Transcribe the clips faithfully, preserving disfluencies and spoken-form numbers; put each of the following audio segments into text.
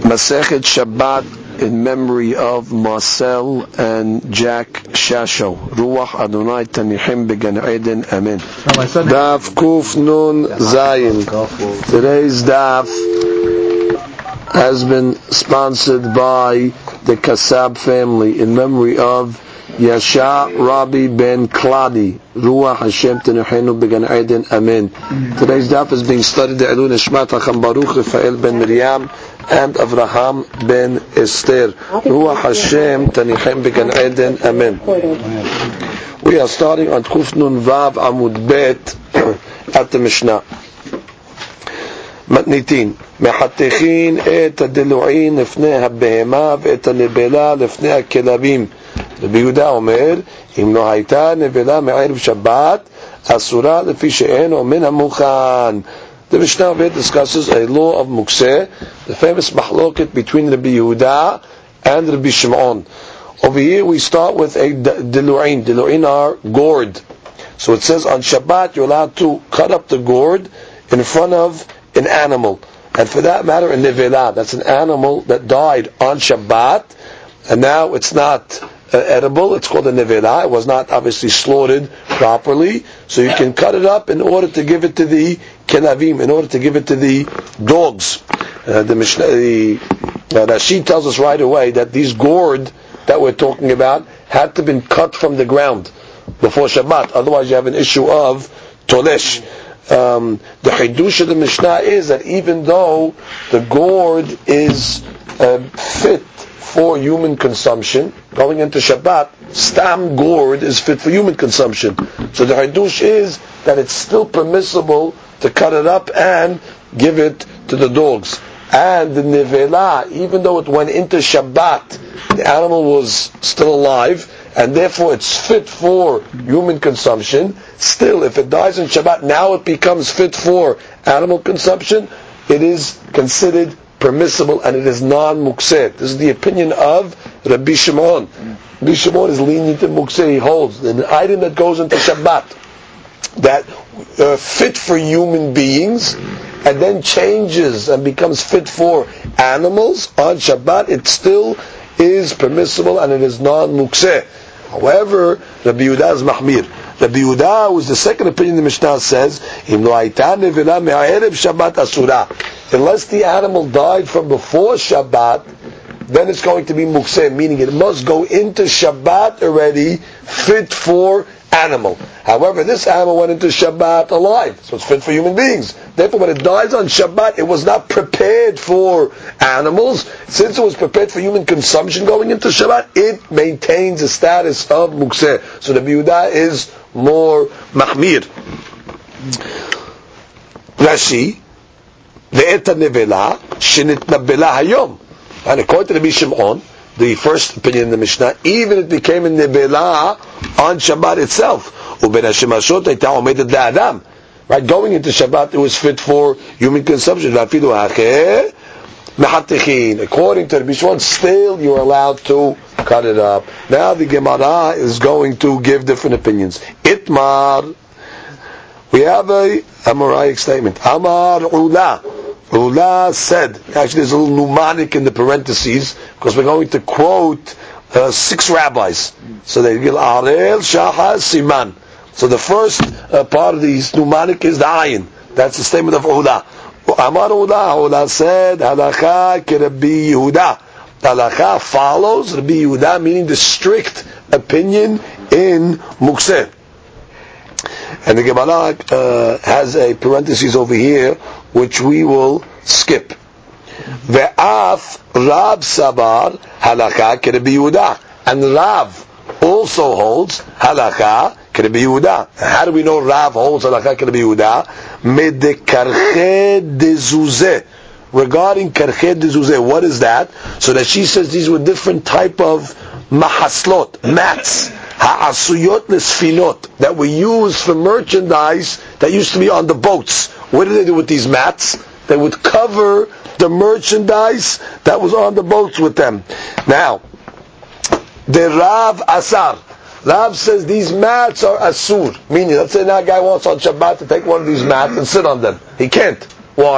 Masechet Shabbat in memory of Marcel and Jack Shasho. Ruach Adonai Tanichim Began Eden. Amen. Daf Kuf Nun Zayin. Today's daf has been sponsored by the Kasab family in memory of Yasha Rabbi Ben Kladi. Ruach Hashem Tanichenu Began Eden. Amen. Today's daf is being studied the Elun Ishmat Hacham Baruch Rafael Ben Miriam and Avraham ben Esther. Ruach Hashem Tanichem Began Eden. Amen. We are starting on Kuf Nun Vav Amud Bet at the Mishnah. מתניתין, מחתכין את הדלועים לפני הבהמה ואת הנבלה לפני הכלבים. רבי יהודה אומר, אם לא הייתה נבלה מערב שבת, אסורה לפי שאינו מן המוכן. The Mishnah over here discusses a law of Mukseh, the famous mahloket between Rabbi Yehuda and Rabbi Shimon. Over here we start with a dilu'in. Dilu'in are gourd. So it says on Shabbat you're allowed to cut up the gourd in front of an animal. And for that matter, a nevela, that's an animal that died on Shabbat, and now it's not uh, edible, it's called a nevela. It was not obviously slaughtered properly, so you can cut it up in order to give it to the kelavim, in order to give it to the dogs. Uh, the Mishnah, the uh, Rashi tells us right away that these gourd that we're talking about had to have been cut from the ground before Shabbat, otherwise you have an issue of tolesh. Um, the Hidush of the Mishnah is that even though the gourd is uh, fit for human consumption, going into Shabbat, stam gourd is fit for human consumption. So the Hidush is that it's still permissible to cut it up and give it to the dogs. And the nevela, even though it went into Shabbat, the animal was still alive, and therefore it's fit for human consumption. Still, if it dies in Shabbat, now it becomes fit for animal consumption. It is considered permissible and it is non-mukseh. This is the opinion of Rabbi Shimon. Rabbi Shimon is lenient in mukseh. He holds that an item that goes into Shabbat that uh, fit for human beings and then changes and becomes fit for animals on Shabbat, it still is permissible and it is non-mukseh. However, Rabbi Yehuda is mahmir. Rabbi Yehuda, who is the second opinion the Mishnah says, unless the animal died from before Shabbat, then it's going to be mukseh, meaning it must go into Shabbat already fit for animal. However, this animal went into Shabbat alive, so it's fit for human beings. Therefore, when it dies on Shabbat, it was not prepared for animals. Since it was prepared for human consumption going into Shabbat, it maintains the status of mukseh. So the Yehuda is more mahmir. Rashi, ve'eta nevela shenitnabela hayom. And according to Rabbi Shimon, the first opinion in the Mishnah, even it became a nevela on Shabbat itself. Right, going into Shabbat, it was fit for human consumption. According to Rabbi Shimon, still you're allowed to cut it up. Now the Gemara is going to give different opinions. Itmar, we have a Amoraic statement. Amar Ula. Ula said, actually there's a little mnemonic in the parentheses, because we're going to quote uh, six rabbis. So they give Arel, Shahar, Siman. So the first uh, part of the mnemonic is the ayin. That's the statement of Ula. Amar Ula, Ula said, Halakha ke Rabbi Yehuda. Halakha follows Rabbi Yehuda, meaning the strict opinion in Mukseh. And the Gemara uh, has a parenthesis over here, which we will skip. Ve'af Rab Sabar halakha ke Rabbi Yehuda. And Rav also holds halakha ke Rabbi Yehuda. How do we know Rav holds halakha ke Rabbi Yehuda? Medekarche de zuzeh. Regarding karche de zuzeh, what is that? So that she says these were different type of mahaslot, mats, ha'asuyot lesfinot, that were used for merchandise that used to be on the boats. What did they do with these mats? They would cover the merchandise that was on the boats with them. Now, the Rav Asar. Rav says these mats are asur. Meaning, let's say now a guy wants on Shabbat to take one of these mats and sit on them. He can't. Why?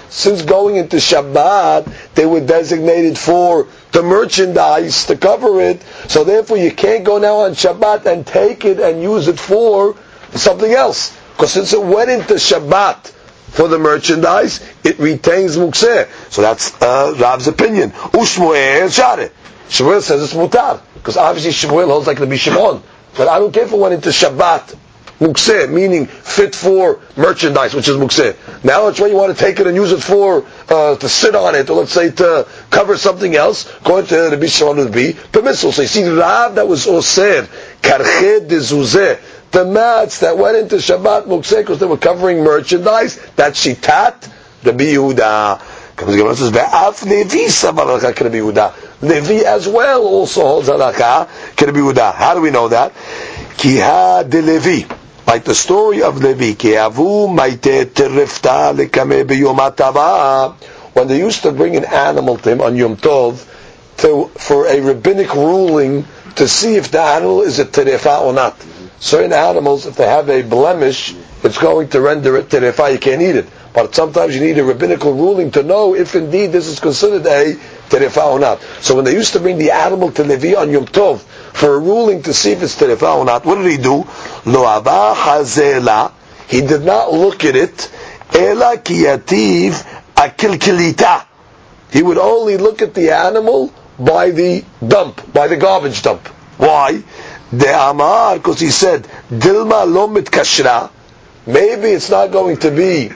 since going into Shabbat, they were designated for the merchandise to cover it, so therefore you can't go now on Shabbat and take it and use it for something else. Because since it went into Shabbat for the merchandise, it retains mukseh. So that's uh, Rav's opinion. Ushmuel share. Shmuel says it's mutar, because obviously Shmuel holds like the Bishimon. But I don't care if it went into Shabbat, mukseh, meaning fit for merchandise, which is mukseh. Now it's when you want to take it and use it for, uh, to sit on it, or let's say to cover something else, according to the Bishimon would be permissible. So you see, Rav that was osir, karched de zuzeh, the mats that went into Shabbat mukseh because they were covering merchandise, that's shitat Rabbi Yehuda. Comes the Gemara says, "Ve'af Levi savar halakha Rabbi Yehuda." Levi as well also holds halakha Rabbi Yehuda. How do we know that? Ki ha de Levi, like the story of Levi. Ki avu maite terifta lekame biyom hatava. When they used to bring an animal to him on Yom Tov to, for a rabbinic ruling to see if the animal is a terefa or not. Certain animals, if they have a blemish, it's going to render it terefa. You can't eat it. But sometimes you need a rabbinical ruling to know if indeed this is considered a terefa or not. So when they used to bring the animal to Levi on Yom Tov for a ruling to see if it's terefa or not, what did he do? Lo aba hazela. He did not look at it. Ela kiyativ akilkilita. He would only look at the animal by the dump, by the garbage dump. Why? De amar, because he said, Dilma lo mitkashra. Maybe it's not going to be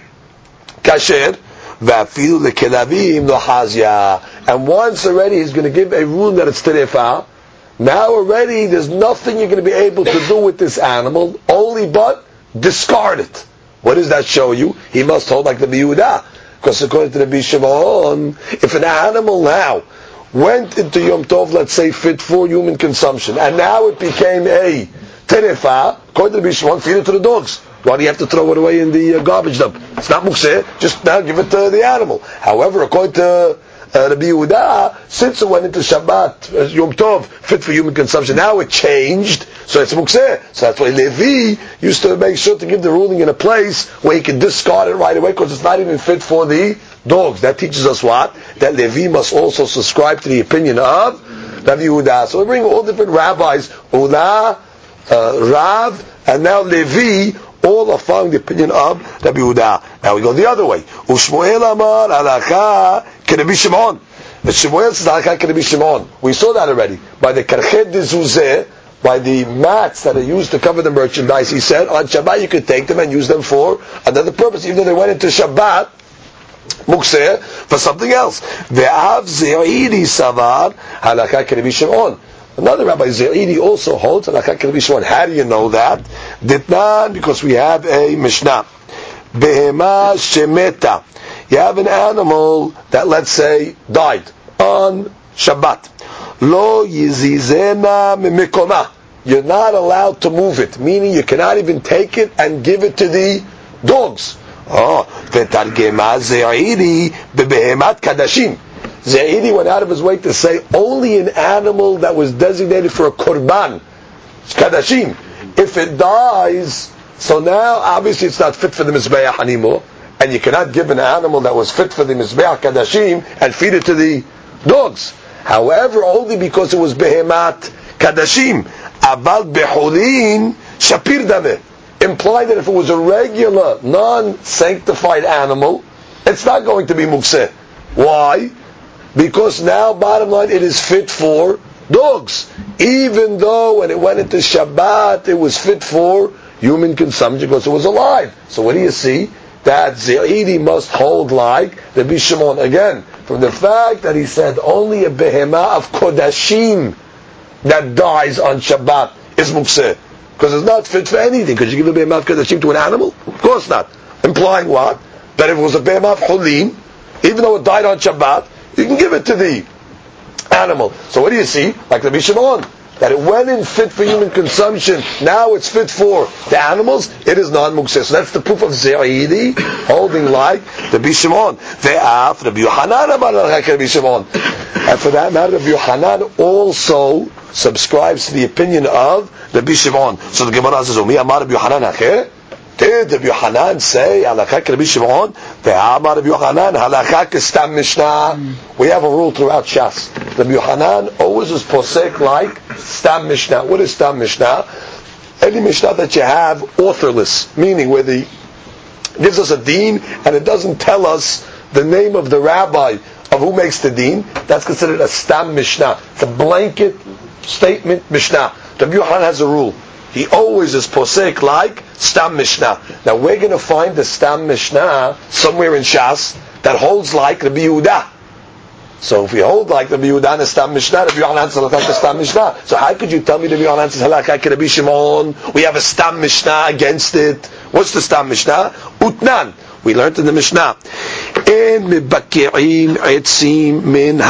kasher. Va'afilu lekelavim lo hazya. And once already he's going to give a rule that it's terefa. Now already there's nothing you're going to be able to do with this animal, only but discard it. What does that show you? He must hold like the Yehuda. Because according to the Bishimon, if an animal now went into Yom Tov, let's say, fit for human consumption, and now it became a terefa, according to the Bishimon, feed it to the dogs. Why do you have to throw it away in the uh, garbage dump? It's not mukseh, just now give it to the animal. However, according to uh, Rabbi Yehuda, since it went into Shabbat, uh, Yom Tov, fit for human consumption, now it changed, so it's mukseh. So that's why Levi used to make sure to give the ruling in a place where he can discard it right away, because it's not even fit for the dogs. That teaches us what? That Levi must also subscribe to the opinion of Rabbi Yehuda. So we bring all different rabbis, Ula, uh, Rav, and now Levi, all are following the opinion of Rabbi Yehuda. Now we go the other way. Ushmuel amar halakha k'Rabbi Shimon. The Shmuel says halakha k'Rabbi Shimon. We saw that already. By the karched de zuzeh, by the mats that are used to cover the merchandise, he said, on Shabbat you could take them and use them for another purpose, even though they went into Shabbat, mukseh, for something else. Ve'av ze'idi savar halakha k'Rabbi Shimon. Another Rabbi Ze'idi also holds halakha k'Rabbi Shimon. How do you know that? Ditnan, because we have a Mishnah. Behema shemeta. You have an animal that, let's say, died on Shabbat. Lo yizizena mimikoma. You're not allowed to move it, meaning you cannot even take it and give it to the dogs. Oh, v'targema Ze'idi bebehemat kadashim. Ze'idi went out of his way to say only an animal that was designated for a korban, kadashim. If it dies, so now obviously it's not fit for the mizbeach anymore, and you cannot give an animal that was fit for the mizbeach kadashim and feed it to the dogs. However, only because it was behemat kadashim, aval behulin shapir dameh, implying that if it was a regular, non-sanctified animal, it's not going to be mukseh. Why? Because now, bottom line, it is fit for dogs. Even though when it went into Shabbat, it was fit for human consumption because it was alive. So what do you see? That Ze'idi must hold like Rabbi Shimon. Again, from the fact that he said only a behemah of Kodashim that dies on Shabbat is mukseh. Because it's not fit for anything. Could you give a behemah of Kodashim to an animal? Of course not. Implying what? That if it was a behemah of Hulin, even though it died on Shabbat, you can give it to the animal. So what do you see? Like Rabbi Shimon, that it went in fit for human consumption, now it's fit for the animals, it is non-mukseh. So that's the proof of Ze'idi, holding like Rabbi Shimon. Ve'af Rabbi Yochanan amar like Rabbi Shimon. And for that matter, Rabbi Yochanan also subscribes to the opinion of Rabbi Shimon. So the Gemara says, Umi amar Rabbi Yochanan hacheh? Did Rabbi Yochanan say, alakak Rabbi Shimon, The Amar Rabbi Yochanan, halakha kestam mishnah. We have a rule throughout Shas. Rabbi Yochanan always is posek like stam mishnah. What is stam mishnah? Any mishnah that you have authorless, meaning where the gives us a deen and it doesn't tell us the name of the rabbi of who makes the deen, that's considered a stam mishnah. It's a blanket statement mishnah. Rabbi Yochanan has a rule. He always is posek like stam mishnah. Now we're going to find the stam mishnah somewhere in Shas that holds like Rabbi Yehuda. So if we hold like Rabbi Yehuda and stam mishnah, Rabbi Yochanan says halakha stam mishnah. So how could you tell me Rabbi Yochanan says halakha Rabbi Shimon? We have a stam mishnah against it. What's the stam mishnah? Utnan. We learned in the mishnah. En mebaki'im etzim min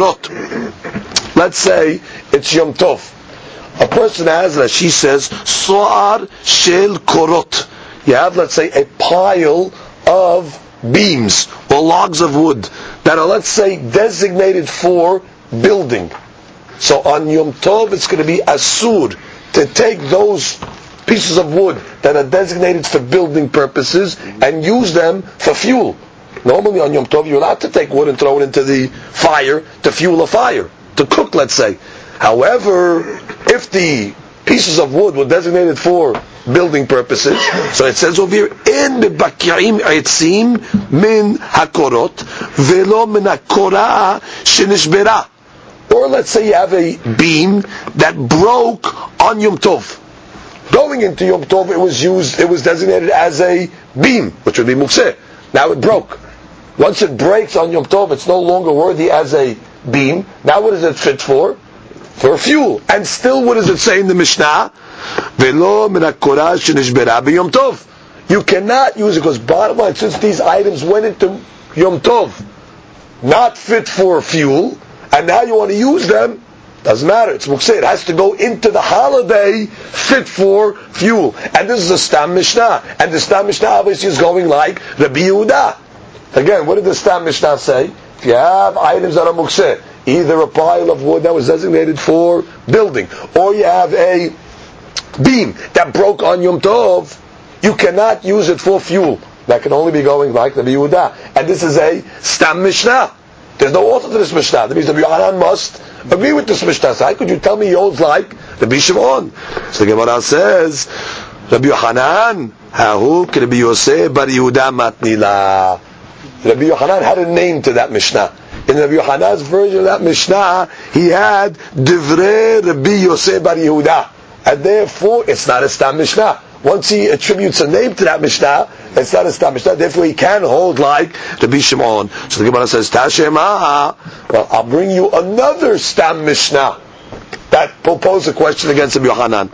hakorot. Let's say it's Yom Tov. A person has, as she says, so'ar shel korot. You have, let's say, a pile of beams or logs of wood that are, let's say, designated for building. So on Yom Tov, it's going to be asur to take those pieces of wood that are designated for building purposes and use them for fuel. Normally on Yom Tov, you're allowed to take wood and throw it into the fire to fuel a fire, to cook, let's say. However, if the pieces of wood were designated for building purposes, so it says over here, in the baki'im etzim min hakorot velo min hakora shenishbera. Or let's say you have a beam that broke on Yom Tov. Going into Yom Tov, it was used, it was designated as a beam, which would be mukseh. Now it broke. Once it breaks on Yom Tov, it's no longer worthy as a beam. Now what is it fit for? For fuel. And still, what does it say in the Mishnah? Velo min hakora shenishbera b'Yom Tov. You cannot use it, because bottom line, since these items went into Yom Tov, not fit for fuel, and now you want to use them, doesn't matter. It's mukseh. It has to go into the holiday fit for fuel. And this is a Stam Mishnah. And the Stam Mishnah obviously is going like Rabbi Yehuda. Again, what did the Stam Mishnah say? If you have items that are mukseh, either a pile of wood that was designated for building, or you have a beam that broke on Yom Tov, you cannot use it for fuel. That can only be going like Rabbi Yehuda. And this is a Stam Mishnah. There's no author to this Mishnah. That means Rabbi Yochanan must agree with this Mishnah. So how could you tell me he holds like Rabbi Shimon? So the Gemara says, Rabbi Yochanan, hahu Rabbi Yosef bar Yehuda matnila. Rabbi Yochanan had a name to that Mishnah. In Rabbi Yochanan's version of that Mishnah, he had Divrei Rabbi Yosef bar Yehuda. And therefore, it's not a Stam Mishnah. Once he attributes a name to that Mishnah, it's not a Stam Mishnah. Therefore, he can hold like Rabbi Shimon. So the Gemara says, Tashema. Well, I'll bring you another Stam Mishnah that will pose a question against Rabbi Yochanan.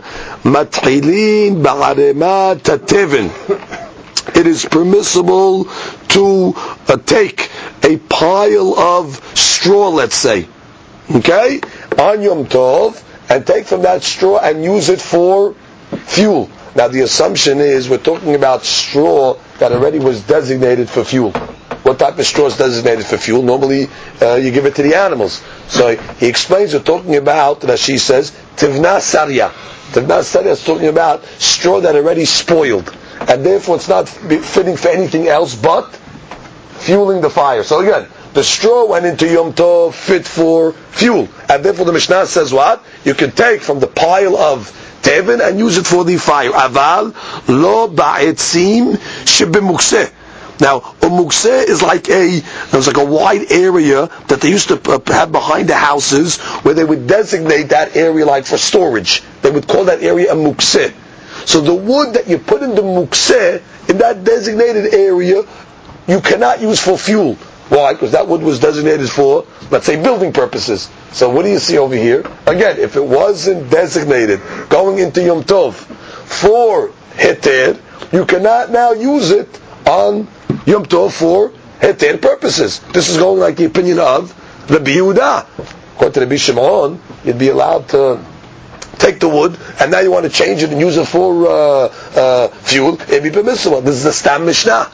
Mathilin ba'arema tatevin. It is permissible to uh, take a pile of straw, let's say, okay, on Yom Tov, and take from that straw and use it for fuel. Now the assumption is we're talking about straw that already was designated for fuel. What type of straw is designated for fuel? Normally uh, you give it to the animals. So he explains, we're talking about, that she says, Tivna Sarya. Tivna Sarya is talking about straw that already spoiled. And therefore it's not fitting for anything else but fueling the fire. So again, the straw went into Yom Tov fit for fuel. And therefore the Mishnah says what? You can take from the pile of tevin and use it for the fire. Aval lo ba'etzim shebemukseh. Now, a mukseh is like a, it was like a wide area that they used to have behind the houses where they would designate that area like for storage. They would call that area a mukseh. So the wood that you put in the mukseh, in that designated area, you cannot use for fuel. Why? Because that wood was designated for, let's say, building purposes. So what do you see over here? Again, if it wasn't designated going into Yom Tov for heter, you cannot now use it on Yom Tov for heter purposes. This is going like the opinion of Rabbi Yehuda. According to Rabbi Shimon, you'd be allowed to take the wood, and now you want to change it and use it for uh, uh, fuel, it'd be permissible. This is a Stam Mishnah.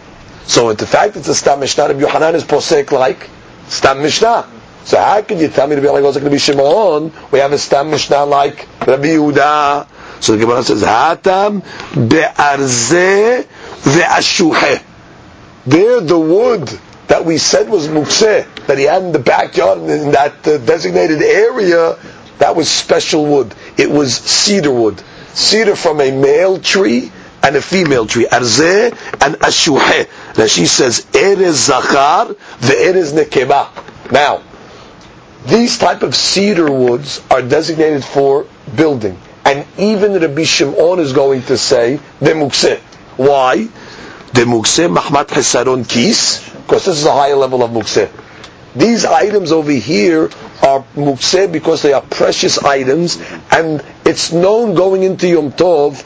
So the fact it's a Stam Mishnah, Rabbi Yochanan is posek like Stam Mishnah. So how can you tell me to be like Rabbi Shimon? We have a Stam Mishnah like Rabbi Yehuda. So the Gemara says, Hatam be'arzeh ve'ashuheh. there the wood that we said was mukseh, that he had in the backyard in that uh, designated area, that was special wood. It was cedar wood. Cedar from a male tree and a female tree. Arzeh and ashuheh. Now she says, Erez zachar, ve'erez nekeba. Now, these type of cedar woods are designated for building. And even Rabbi Shimon is going to say, the mukseh. Why? The mukseh mahmat hisaron kis, because this is a higher level of mukseh. These items over here are mukseh because they are precious items, and it's known going into Yom Tov,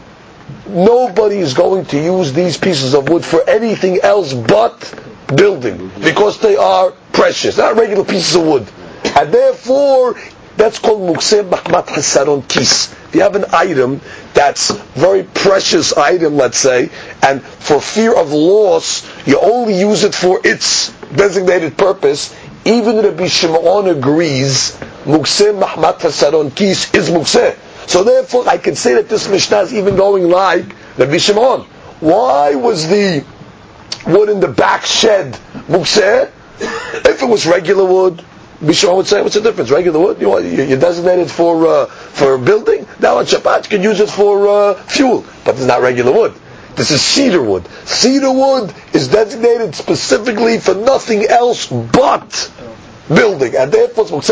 nobody is going to use these pieces of wood for anything else but building, because they are precious. They're not regular pieces of wood. And therefore, that's called mukseh mahmat hisaron kis. If you have an item that's very precious item, let's say, and for fear of loss, you only use it for its designated purpose, even Rabbi Shimon agrees, mukseh mahmat hisaron kis is mukseh. So therefore, I can say that this Mishnah is even going like Rabbi Shimon. Why was the wood in the back shed mukseh? If it was regular wood, Bishon would say, what's the difference? Regular wood, you want, you designate it for uh, for building. Now on Shabbat you can use it for uh, fuel, but it's not regular wood. This is cedar wood. Cedar wood is designated specifically for nothing else but building, and therefore it's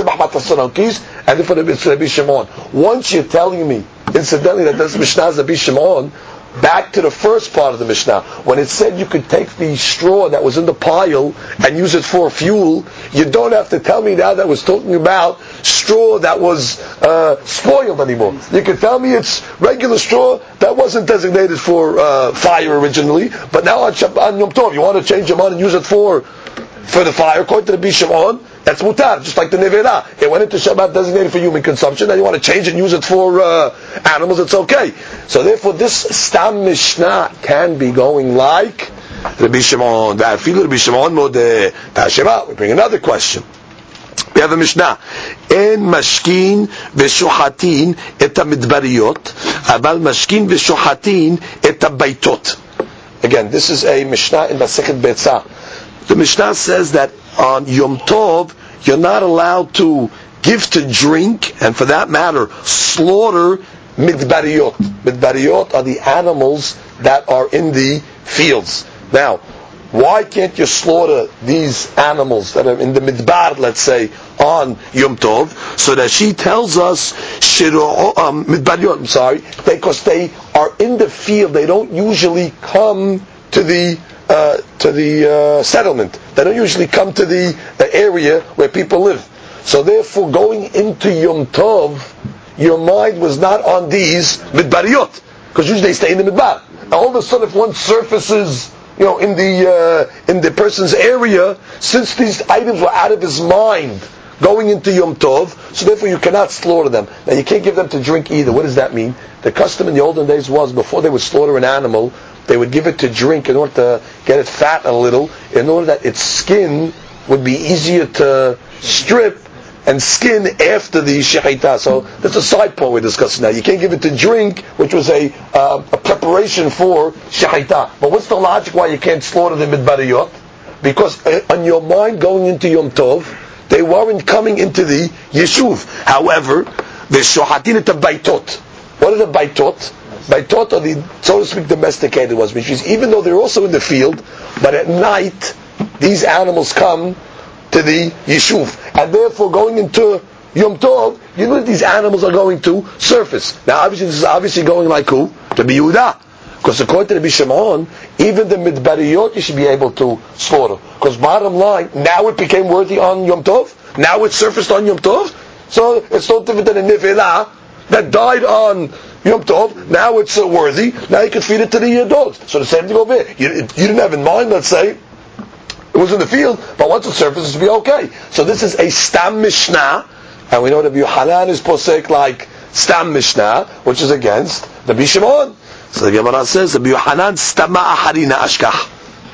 and therefore it's Rabbi Shimon. Once you're telling me, incidentally, that this Mishnah is Rabbi Shimon, back to the first part of the Mishnah, when it said you could take the straw that was in the pile and use it for fuel, you don't have to tell me now that was talking about straw that was uh, spoiled anymore. You can tell me it's regular straw that wasn't designated for uh, fire originally, but now on, Shabbat, on Yom Tov, you want to change your mind and use it for for the fire, according to the Bishimon, that's mutar, just like the nevela. It went into Shabbat designated for human consumption, and you want to change it and use it for uh, animals, it's okay. So therefore, this Stam Mishnah can be going like Rabbi Shimon. Rabbi Shimon modeh Tashema. We bring another question. We have a Mishnah. En mashkin v'shuhatin et hamidbariyot, aval mashkin v'shuhatin et habaitot. Again, this is a Mishnah in Masechet Betzah. The Mishnah says that on Yom Tov, you're not allowed to give to drink, and for that matter, slaughter midbariyot. Midbariyot are the animals that are in the fields. Now, why can't you slaughter these animals that are in the midbar, let's say, on Yom Tov? So that she tells us, um, midbariyot, I'm sorry, because they are in the field, they don't usually come to the Uh, to the uh, settlement. They don't usually come to the, the area where people live. So therefore, going into Yom Tov, your mind was not on these midbariyot, because usually they stay in the midbar. Now all of a sudden, if one surfaces, you know, in the uh, in the person's area, since these items were out of his mind going into Yom Tov, so therefore you cannot slaughter them. Now you can't give them to drink either. What does that mean? The custom in the olden days was, before they would slaughter an animal, they would give it to drink in order to get it fat a little, in order that its skin would be easier to strip and skin after the shechita. So that's a side point we're discussing now. You can't give it to drink, which was a uh, a preparation for shechita. But what's the logic why you can't slaughter them midbariyot? Because uh, on your mind going into Yom Tov, they weren't coming into the yeshuv. However, the shohatin et baitot. What are the baitot? Baitot are the, so to speak, domesticated ones, which means even though they're also in the field, but at night these animals come to the yeshuv, and therefore going into Yom Tov, you know that these animals are going to surface. Now, obviously, this is obviously going like who? To be Yehuda, because according to Rabbi Shimon, even the midbariyot you should be able to slaughter. Because bottom line, now it became worthy on Yom Tov. Now it surfaced on Yom Tov, so it's no different than a nefela that died on Yom Tov, now it's uh, worthy, now you can feed it to the uh, dogs. So the same thing over here. You, you didn't have in mind, let's say, it was in the field, but once it surfaces, it'll be okay. So this is a Stam Mishnah, and we know that Yohanan is posek like Stam Mishnah, which is against the Bishimon. So the Gemara says, Rabbi Yohanan Stama Aharina Ashkach.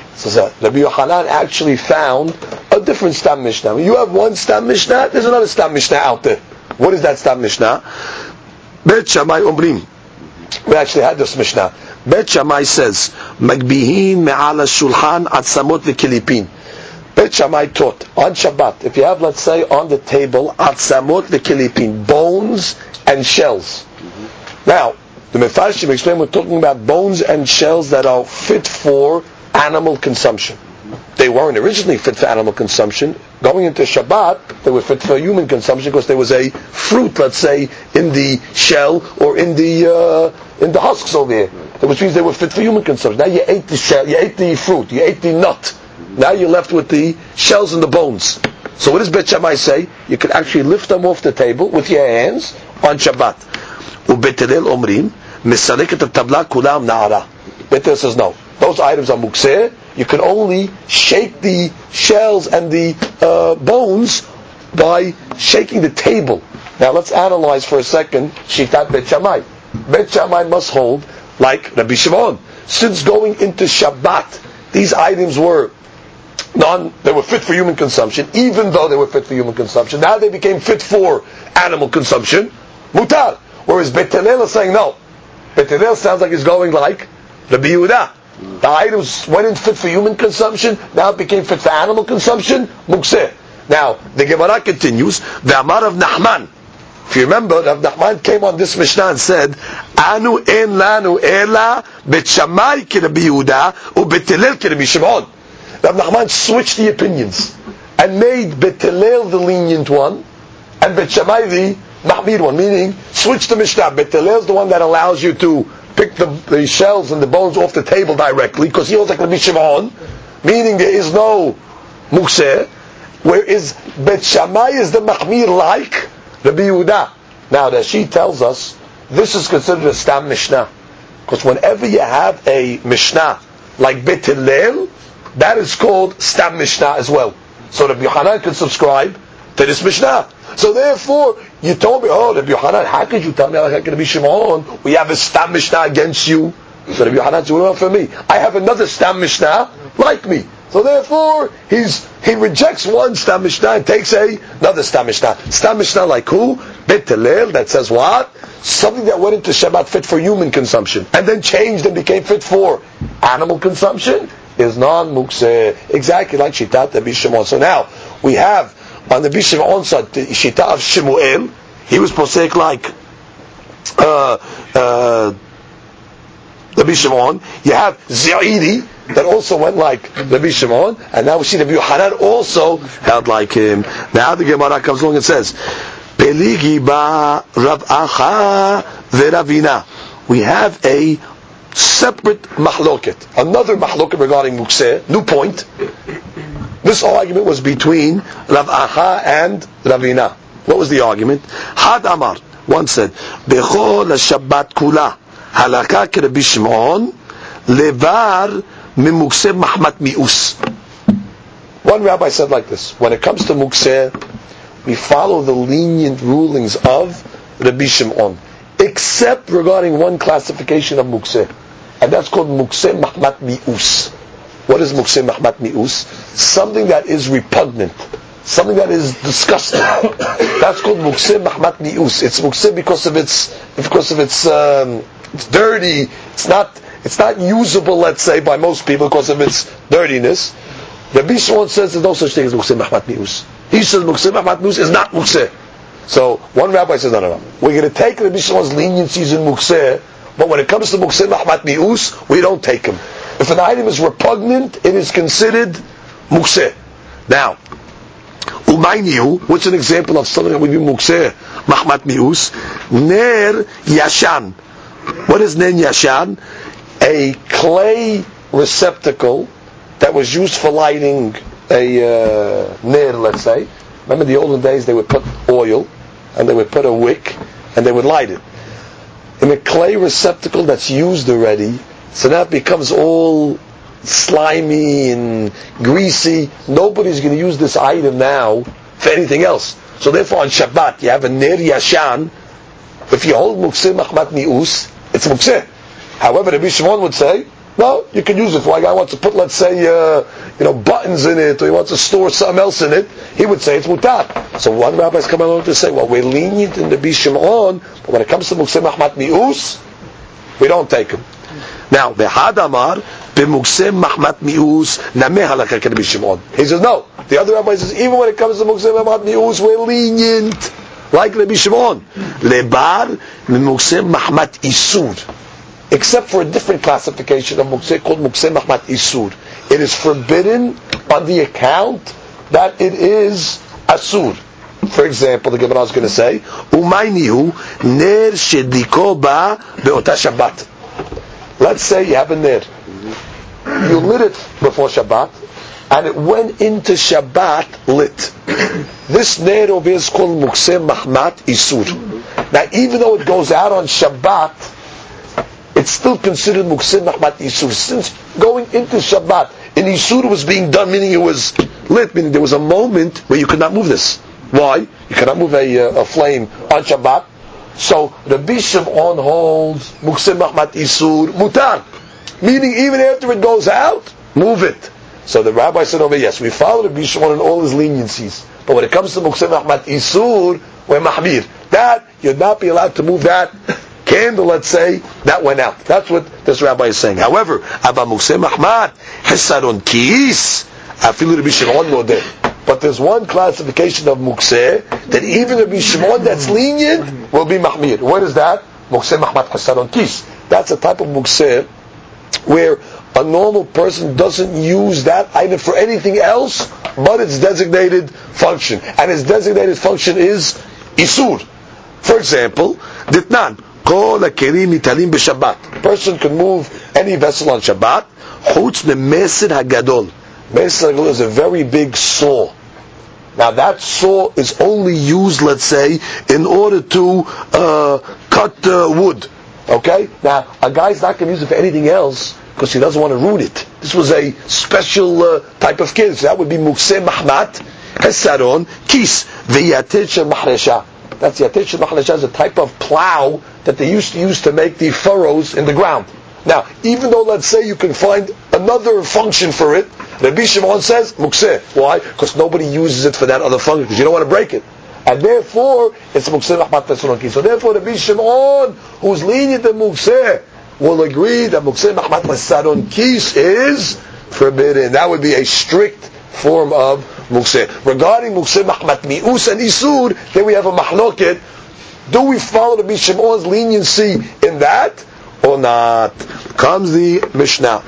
So Rabbi Yohanan actually found a different Stam Mishnah. When you have one Stam Mishnah, there's another Stam Mishnah out there. What is that Stam Mishnah? Bet Shammai Omrim. We actually had this Mishnah. Bet Shammai says, Magbihin me'ala shulchan atzamot v'kilipin. Bet Shammai taught on Shabbat, if you have, let's say, on the table, atzamot v'kilipin, bones and shells. Mm-hmm. Now, the Mefarshim explain we're talking about bones and shells that are fit for animal consumption. They weren't originally fit for animal consumption. Going into Shabbat, they were fit for human consumption because there was a fruit, let's say, in the shell or in the uh, in the husks over here, which means they were fit for human consumption. Now you ate the shell, you ate the fruit, you ate the nut. Now you're left with the shells and the bones. So what does Bet Shammai say? You can actually lift them off the table with your hands on Shabbat. Ubet Hillel omrim misaliket tabla kulam naara. Bet Hillel says no. Those items are mukseh. You can only shake the shells and the uh, bones by shaking the table. Now let's analyze for a second Shitat Bet Shammai. Bet Shammai must hold like Rabbi Shimon. Since going into Shabbat, these items were non, they were fit for human consumption, even though they were fit for human consumption. Now they became fit for animal consumption. Mutar. Whereas Bet Hillel is saying no. Bet Hillel sounds like he's going like Rabbi Yehuda. The items went in fit for human consumption, now it became fit for animal consumption, mukseh. Now, the Gemara continues, the Amar of Nahman. If you remember, Rav Nahman came on this Mishnah and said, Anu en lanu ela bet Shammai ki Rabbi Yehuda u bet Hillel ki Rabbi Shimon. Rav Nahman switched the opinions and made Bet Hillel the lenient one and Bet Shammai the Mahmir one, meaning switch the Mishnah. Bet Hillel is the one that allows you to pick the, the shells and the bones off the table directly, because he was like Rabbi Shimon, meaning there is no mukseh, whereas Bet Shammai is the Mahmir like Rabbi Yehuda. Now that she tells us, this is considered a Stam Mishnah, because whenever you have a Mishnah like Bet Hillel, that is called Stam Mishnah as well. So Rabbi Yochanan can subscribe to this Mishnah. So therefore, you told me, oh, Rabbi Yochanan, how could you tell me like Rabbi Shimon? We have a Stam Mishnah against you. So Rabbi Yochanan said, well, for me, I have another Stam Mishnah like me. So therefore, he's he rejects one Stam Mishnah and takes a another Stam Mishnah. Stam Mishnah like who? Bet Hillel, that says what? Something that went into Shabbat fit for human consumption, and then changed and became fit for animal consumption, is non-mukseh. Exactly like Shitat Rabbi Shimon. So now, we have on the Bishimon side, the Shita of Shemuel, he was posek like uh, uh, the Bishimon. You have Za'iri that also went like Rabbi Shimon, and now we see Rabbi Yochanan also held like him. Now the Gemara comes along and says, Peligi ba Rav Acha veRavina. We have a separate mahloket, another mahloket regarding mukseh. New point. This argument was between Rav Acha and Ravina. What was the argument? Had Amar. One said, Bechol Shabbat kula halakha k'Rabbi Shimon levar mimukseh mahmat mius. One rabbi said like this: when it comes to mukseh, we follow the lenient rulings of Rabbi Shimon, except regarding one classification of mukseh, and that's called mukseh mahmat mius. What is mukseh mahmat mius? Something that is repugnant, something that is disgusting. That's called mukseh mahmat mius. It's mukseh because of its because of its um, it's dirty. It's not it's not usable, let's say, by most people because of its dirtiness. Rabbi Shimon says there's no such thing as mukseh mahmat mius. He says mukseh mahmat mius is not mukseh. So one rabbi says no, no, no. We're going to take Rabbi Shimon's leniencies in mukseh, but when it comes to mukseh mahmat mius, we don't take him. If an item is repugnant, it is considered mukseh. Now, umayniu, what's an example of something that would be mukseh mahmat mius? Ner yashan. What is ner yashan? A clay receptacle that was used for lighting a uh, ner, let's say. Remember in the olden days they would put oil and they would put a wick and they would light it. In a clay receptacle that's used already, so now it becomes all slimy and greasy. Nobody's going to use this item now for anything else. So therefore on Shabbat you have a ner yashan. If you hold mukseh mahmat mius, it's mukseh. However, Rabbi Shimon would say, no, you can use it for a guy who wants to put, let's say, uh, you know, buttons in it, or he wants to store something else in it. He would say it's mutar. So one rabbi is coming along to say, well, we're lenient in Rabbi Shimon, but when it comes to mukseh mahmat mius, we don't take him. Now, Behad Amar, B'mukseh Mahmat Mi'us, Nameh Halakha Rabbi Shimon. He says, no. The other rabbi says, even when it comes to Mukseh Mahmat Mi'us, we're lenient. Like Rabbi Shimon. Lebar, B'mukseh Mahmat Isur. Except for a different classification of Mukseh called Mukseh Mahmat Isur. It is forbidden on the account that it is Asur. For example, the Gemara is going to say, Umaynihu ner shediko ba be'ota Shabbat. Let's say you have a ner. You lit it before Shabbat, and it went into Shabbat lit. This ner over here is called Mukseh Mahmat Isur. Now, even though it goes out on Shabbat, it's still considered Mukseh Mahmat Isur. Since going into Shabbat, an Isur was being done, meaning it was lit, meaning there was a moment where you could not move this. Why? You cannot move a, uh, a flame on Shabbat. So Rabbi Shimon holds Mukseh Mahmat Isur Mutar, meaning even after it goes out, move it. So the rabbi said over, yes, we follow Rabbi Shimon in all his leniencies, but when it comes to Mukseh Mahmat Isur, we're Mahmir. That, you'd not be allowed to move that candle, let's say, that went out. That's what this rabbi is saying. However, Abba Mukseh Mahmat, Hesaron Kis, Afilu Rabbi Shimon no de. But there's one classification of Mukseh that even Rabbi Shimon that's lenient will be Mahmir. What is that? Mukseh Mahmat Hesaron Kis. That's a type of Mukseh where a normal person doesn't use that item for anything else but its designated function. And its designated function is Isur. For example, Ditnan. Kol hakelim nitalim b'Shabbat. Person can move any vessel on Shabbat. Chutz me'meser hagadol. Meser hagadol is a very big saw. Now that saw is only used, let's say, in order to uh, cut uh, wood. Okay? Now a guy's not going to use it for anything else because he doesn't want to ruin it. This was a special uh, type of kid. So that would be Mukseh Mahmat Hesaron Kis V'yatet shel Mahresha. That's the Yatet shel Mahresha, is a type of plow that they used to use to make the furrows in the ground. Now, even though, let's say, you can find another function for it, Rabbi Shimon says, Mukseh. Why? Because nobody uses it for that other function, because you don't want to break it. And therefore, it's Mukseh Mahmat Hesaron Kis. So therefore, Rabbi Shimon, who's lenient in Mukseh, will agree that Mukseh Mahmat Hesaron Kis is forbidden. That would be a strict form of Mukseh. Regarding Mukseh Mahmat Mi'us and Isur, then we have a mahloket. Do we follow Rabbi Shimon's leniency in that or not? Comes the Mishnah.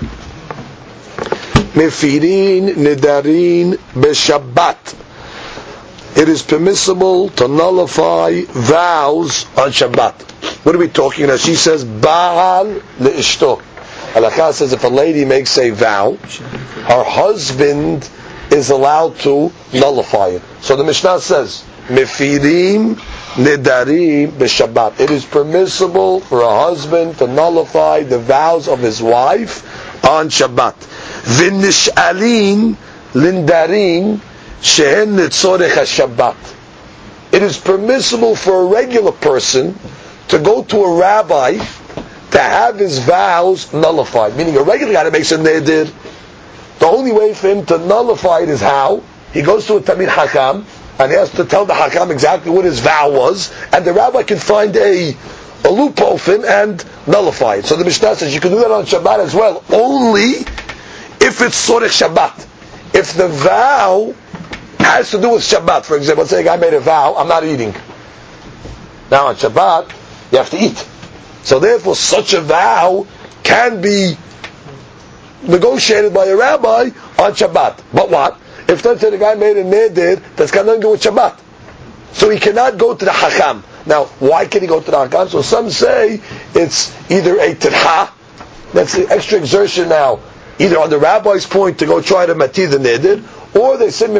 Mefirin Nidarin B'Shabbat. It is permissible to nullify vows on Shabbat. What are we talking about? She says, Baal le'ishto. Halakha says if a lady makes a vow, her husband is allowed to nullify it. So the Mishnah says, Mefirim Nidarim B'Shabbat. It is permissible for a husband to nullify the vows of his wife on Shabbat. V'nish'alin Lindarim Shehen Nitzorech HaShabbat. It is permissible for a regular person to go to a rabbi to have his vows nullified. Meaning a regular guy that makes a neder, the only way for him to nullify it is how? He goes to a Tamid Hakam, and he has to tell the Hakam exactly what his vow was, and the rabbi can find a, a loophole for him and nullify it. So the Mishnah says you can do that on Shabbat as well, only if it's Sorech Shabbat. If the vow has to do with Shabbat, for example, let's say a guy made a vow, I'm not eating. Now on Shabbat, you have to eat. So therefore, such a vow can be negotiated by a rabbi on Shabbat. But what? If let's say the guy made a neder that's got nothing to do with Shabbat, so he cannot go to the Hakam. Now, why can he go to the Hakam? So some say it's either a tirha, that's the extra exertion now, either on the rabbi's point to go try to mati the neder, or they say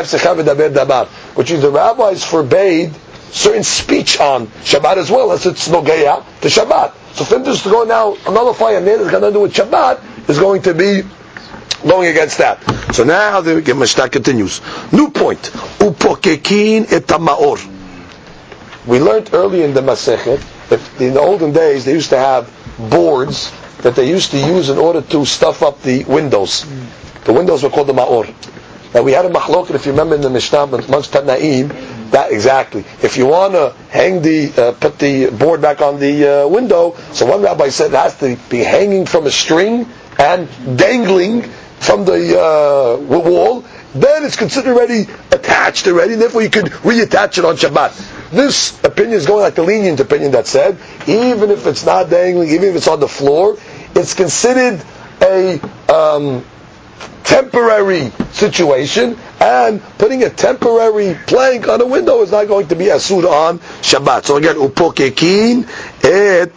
which is the rabbis forbade certain speech on Shabbat as well, as it's nogeya to Shabbat. So for him just to go now nullify a neder that's got nothing to do with Shabbat is going to be going against that. So now the Mishnah continues. New point. Upokekin et maor. We learned early in the Masechet that in the olden days they used to have boards that they used to use in order to stuff up the windows. The windows were called the maor. Now we had a mahloket, if you remember in the Mishnah, amongst Tanaim, That exactly. If you want to hang the, uh, put the board back on the uh, window, so one rabbi said it has to be hanging from a string and dangling from the uh, wall. Then it's considered already attached already, and therefore you could reattach it on Shabbat. This opinion is going like the lenient opinion that said, even if it's not dangling, even if it's on the floor, it's considered a um, temporary situation, and putting a temporary plank on a window is not going to be asur on Shabbat. So again, upokekin et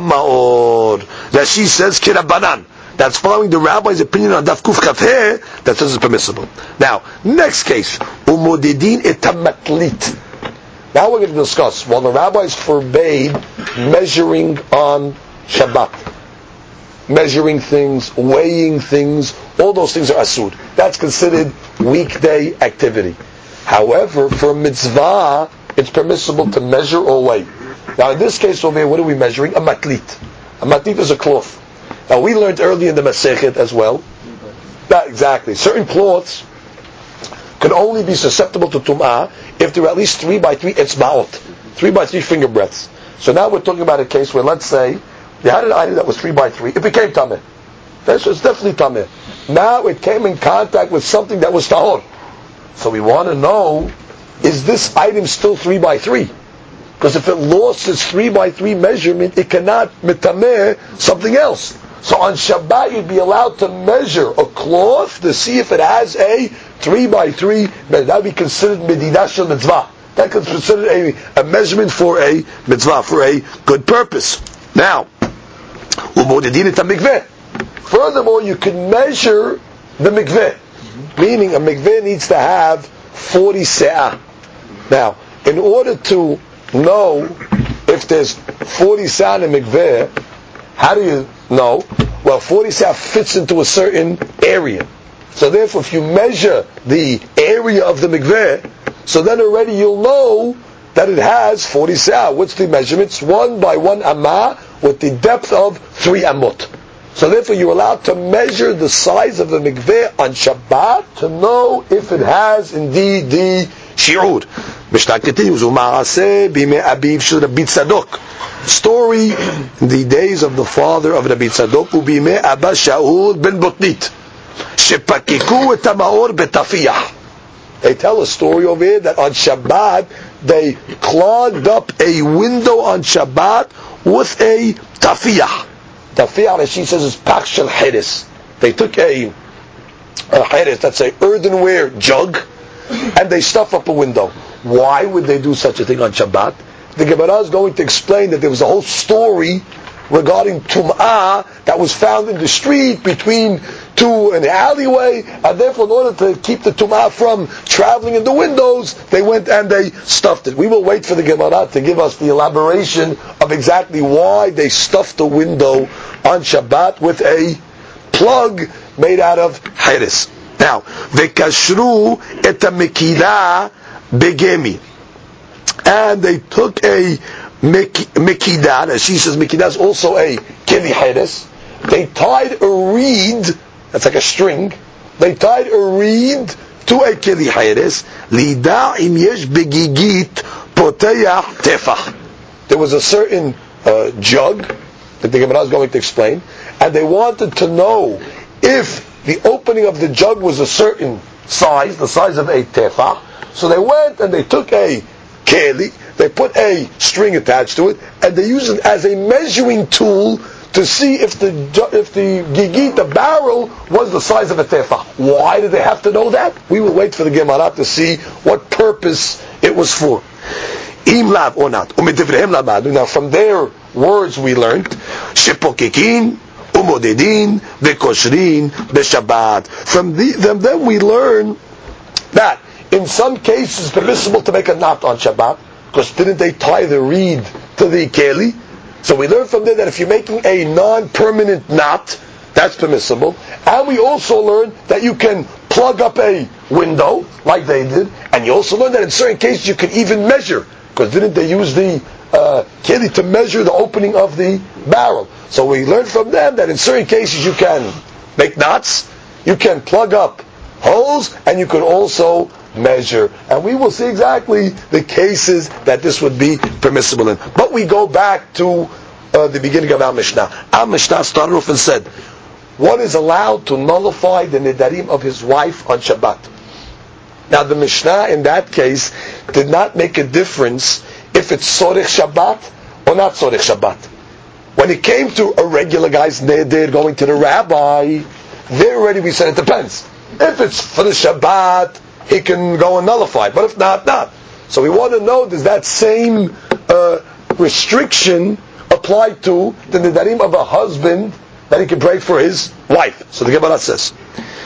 hamaor. Rashi says kirabanan. That's following the rabbi's opinion on Daf Kuf Kafeh that says it's permissible. Now, next case, umodidin et hamatlit. Now we're going to discuss, while the rabbis forbade measuring on Shabbat, measuring things, weighing things, all those things are asud. That's considered weekday activity. However, for a mitzvah, it's permissible to measure or weigh. Now in this case over here, what are we measuring? A matlit. A matlit is a cloth. Now we learned early in the Masechet as well, that exactly, certain cloths can only be susceptible to tum'ah if they're at least three by three etzba'ot, three by three finger breadths. So now we're talking about a case where, let's say, you had an item that was three by three, it became tameh. That's it's definitely tameh. Now it came in contact with something that was tahor. So we want to know, is this item still three by three? Because if it lost its three by three measurement, it cannot mitameh something else. So on Shabbat you'd be allowed to measure a cloth to see if it has a three by three. That would be considered medidah shel mitzvah. That could be considered a, a measurement for a mitzvah, for a good purpose. Now, umodidin et hamikveh. Furthermore, you can measure the mikveh, meaning a mikveh needs to have forty se'ah. Now, in order to know if there's forty se'ah in a mikveh, how do you know? Well, forty se'ah fits into a certain area. So therefore, if you measure the area of the mikveh, so then already you'll know that it has forty se'ah. What's the measurements? One by one amah with the depth of three amot. So therefore you're allowed to measure the size of the mikveh on Shabbat to know if it has indeed the shi'ud. Mishnah continues, U'ma'aseh b'imei abiv shel Rabbi Tzadok. Story in the days of the father of Rabbi Tzadok, u'b'imei Abba Shaul ben Botnit, shepakiku et ha'ma'or betafiyah. They tell a story over here that on Shabbat they clogged up a window on Shabbat with a tafiyah. Tafiyah, as she says, is pak shel heres. They took a, a heres, that's a earthenware jug, and they stuff up a window. Why would they do such a thing on Shabbat? The Gemara is going to explain that there was a whole story regarding tum'ah that was found in the street between two an alleyway, and therefore in order to keep the tum'ah from traveling in the windows, they went and they stuffed it. We will wait for the Gemara to give us the elaboration of exactly why they stuffed the window on Shabbat with a plug made out of heres. Now, vekashru et hamekida begemi, and they took a mekidah, as she says, mekidah is also a keli heres. They tied a reed, that's like a string, they tied a reed to a keli heres, lida im yesh begigit poteyach tefach. There was a certain uh, jug that the Gemara is going to explain, and they wanted to know if the opening of the jug was a certain size, the size of a tefach. So they went and they took a keli, they put a string attached to it, and they used it as a measuring tool to see if the if the gigit, the barrel, was the size of a tefach. Why did they have to know that? We will wait for the Gemara to see what purpose it was for. Im lav or not. Now from their words we learned, shepokekin, umodedin, vekoshrin, beshabbat. From the, them then we learn that in some cases it's permissible to make a knot on Shabbat, because didn't they tie the reed to the keli? So we learn from there that if you're making a non-permanent knot, that's permissible. And we also learn that you can plug up a window, like they did, and you also learn that in certain cases you can even measure, because didn't they use the uh, keli to measure the opening of the barrel? So we learn from them that in certain cases you can make knots, you can plug up holes, and you can also measure. And we will see exactly the cases that this would be permissible in. But we go back to uh, the beginning of our Mishnah. Our Mishnah started off and said, one is allowed to nullify the nidarim of his wife on Shabbat. Now the Mishnah in that case did not make a difference if it's Sorech Shabbat or not Sorech Shabbat. When it came to a regular guy's neder going to the rabbi, there already we said it depends. If it's for the Shabbat, he can go and nullify, but if not, not. So we want to know, does that same uh, restriction apply to the nidarim of a husband that he can break for his wife? So the Gemara says,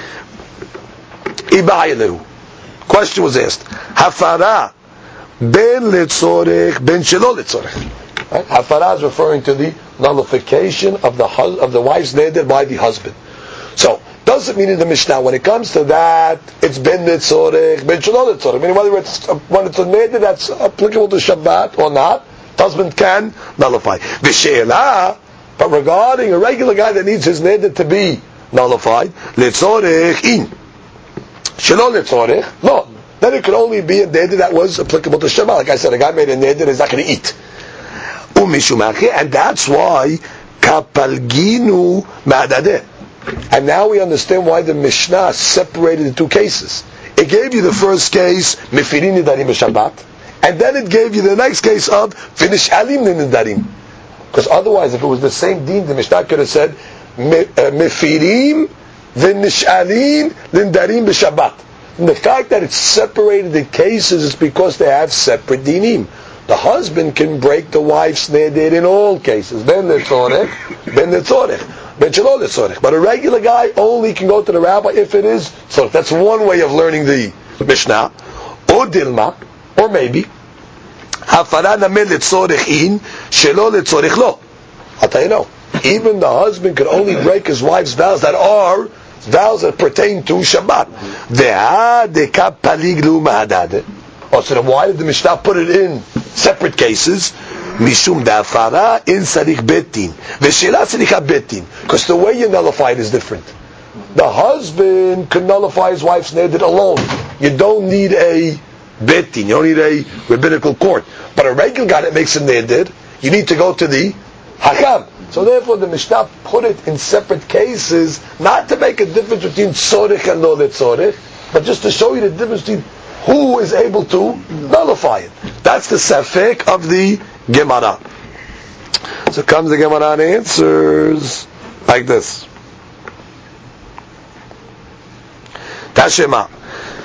Iba'ilu. Question was asked, Hafara ben letzorech ben shelo letzorech. Right? Hafara is referring to the nullification of the hus- of the wife's neder by the husband. So doesn't mean in the Mishnah when it comes to that it's ben letzorech ben shelo letzorech. Meaning whether it's when it's a neder that's applicable to Shabbat or not, the husband can nullify. V'she'ela, but regarding a regular guy that needs his neder to be nullified, letzorech in. Shelo letzorech, no. Then it could only be a neder that was applicable to Shabbat. Like I said, a guy made a neder, he's not going to eat. And that's why kapalginu ma'adadeh. And now we understand why the Mishnah separated the two cases. It gave you the first case, mefirin nidarim b'Shabbat, and then it gave you the next case of finish alim nidarim. Because otherwise, if it was the same deen, the Mishnah could have said mefirim v'nishalim nidarim b'Shabbat. And the fact that it's separated the cases is because they have separate dinim. The husband can break the wife's neder in all cases. Ben letzorech, ben letzorech, ben shelo letzorech. But a regular guy only can go to the rabbi if it is tzorech. That's one way of learning the Mishnah. Or dilma, or maybe hafara nameh letzorech in, shelo letzorech lo. I'll tell you no. Even the husband could only break his wife's vows that are vows that pertain to Shabbat. Deha deka paliglu ma'adadeh. Oh, so then why did the Mishnah put it in separate cases? Mishum da'afara in sarich betin. V'shela sarich betin. Because the way you nullify it is different. The husband can nullify his wife's neder alone. You don't need a betin. You don't need a rabbinical court. But a regular guy that makes a neder, you need to go to the hakam. So therefore the Mishnah put it in separate cases, not to make a difference between tzorech and lo letzorech, but just to show you the difference between who is able to nullify it. That's the safek of the Gemara. So comes the Gemara and answers like this. Tashema.